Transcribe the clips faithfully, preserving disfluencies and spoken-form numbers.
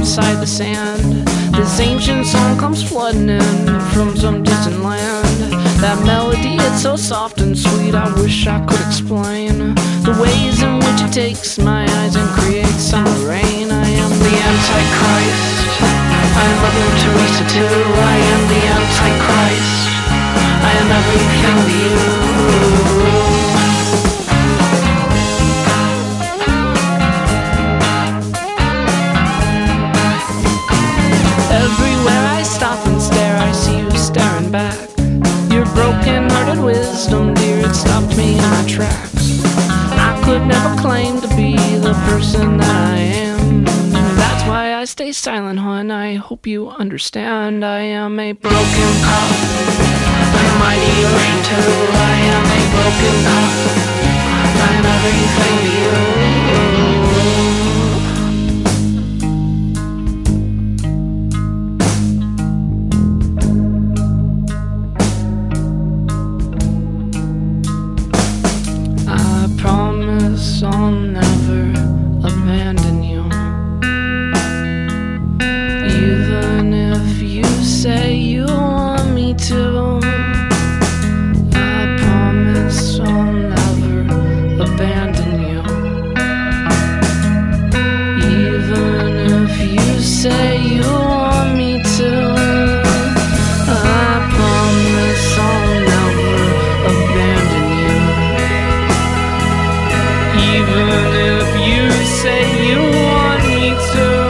inside the sand. This ancient song comes flooding in from some distant land. That melody, it's so soft and sweet, I wish I could explain the ways in which it takes my eyes and creates summer rain. I am the Antichrist, I am Mother Teresa too. I am the Antichrist, I am everything to you. Everywhere I stop and stare, I see you staring back. Your broken-hearted wisdom, dear, it stopped me in my tracks. I could never claim to be the person that I am. That's why I stay silent, hon. I hope you understand. I am a broken cup, a mighty ocean too. I am a broken cup, I am everything to you. I'll never abandon you, even if you say you want me to. I promise I'll never abandon you, even if you say you want me to. I promise I'll never abandon you, even if you say you want me to.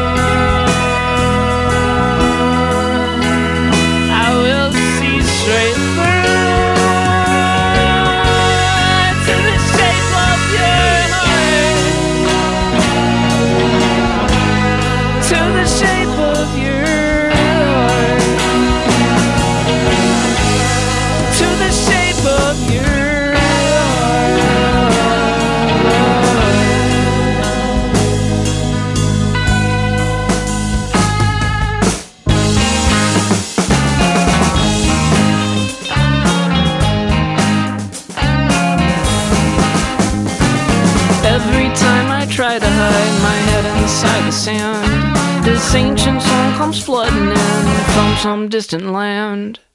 I will see straight through to the shape of your heart, to the shape of your heart, to the shape of your heart. Every time I try to hide my head inside the sand, this ancient song comes flooding in from some distant land.